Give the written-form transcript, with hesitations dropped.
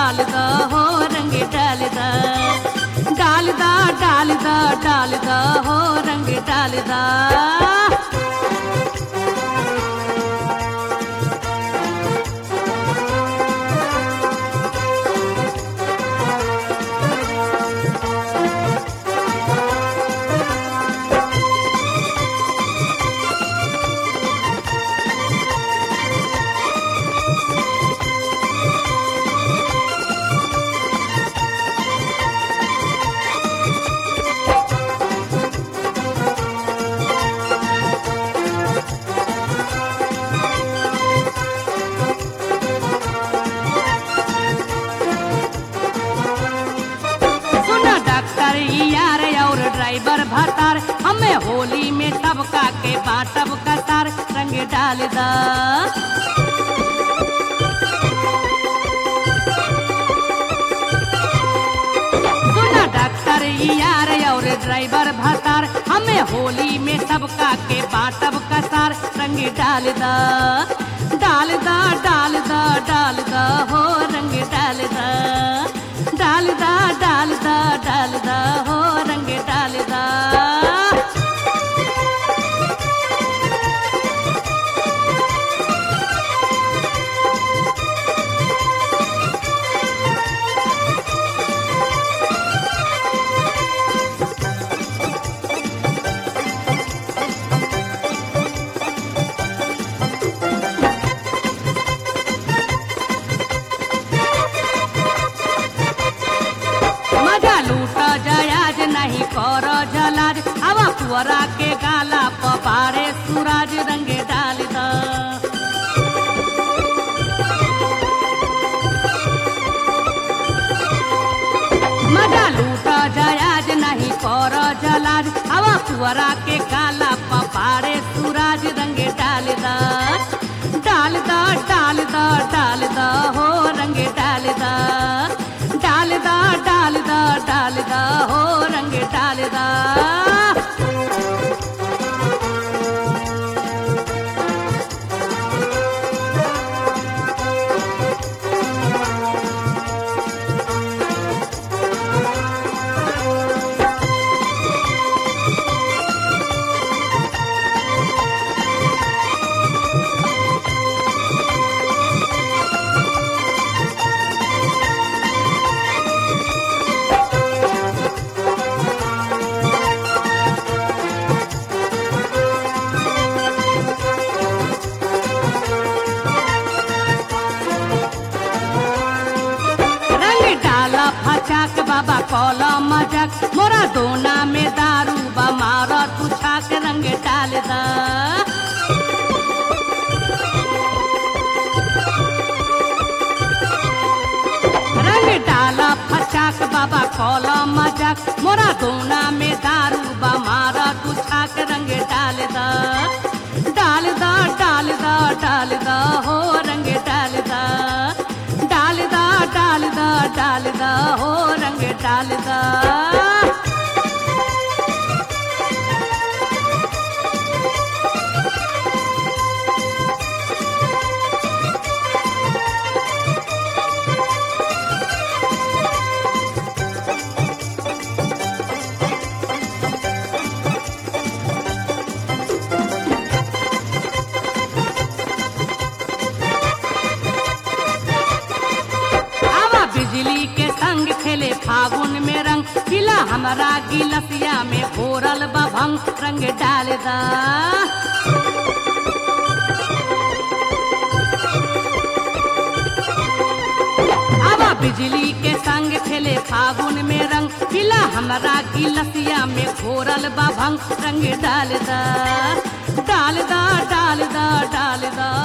डाल दा हो रंग डाल दा, डाल दा डाल दा डाल दा हो रंग डाल दा। यार और ड्राइवर भतार हमें होली में सबका के बाटब कतार रंग डाल दा। सुना डॉक्टर यार और ड्राइवर भतार हमें होली में सबका के बाटब कतार रंग डाल दा, डाल दा डाल दा डाल दा हो रंग डाल दा, डाल दा डाल दा डाल दा हो रंग डाल दा। नहीं कर जलाज हवा पुअरा के गाला पपारे सूरज रंग डाल दा। मजा लूटा जयाज नहीं कर जलाज हवा पुअरा के गाला पपारे सूरज रंग डाल दा, डाल दा डाल दा डाल दा हो रंग डाल दा, डाल दा डाल दा डाल दा हो रंग डाल दा। फचाक बाबा कौला मजाक मोरा दोना में दारू बा मारा तू छाक रंग डाल दा। रंग डाला फचाक बाबा कौला मजाक मोरा दोना में दारू बा मारा तू छाक रंग डाल दा, डाल दा डाल दा डाल दा हो रंग डाल दा, डाल दा डाल दा डाल दा हो रंग डाल दा। बिजली के संग खेले फागुन में रंग पिला हमारा गिलसिया में घोरल बभंग रंग डाल दा। अब बिजली के संग खेले फागुन में रंग पिला हमारा गिलसिया में घोरल बभंग रंग डाल दा, डाल दा डाल दा डाल दा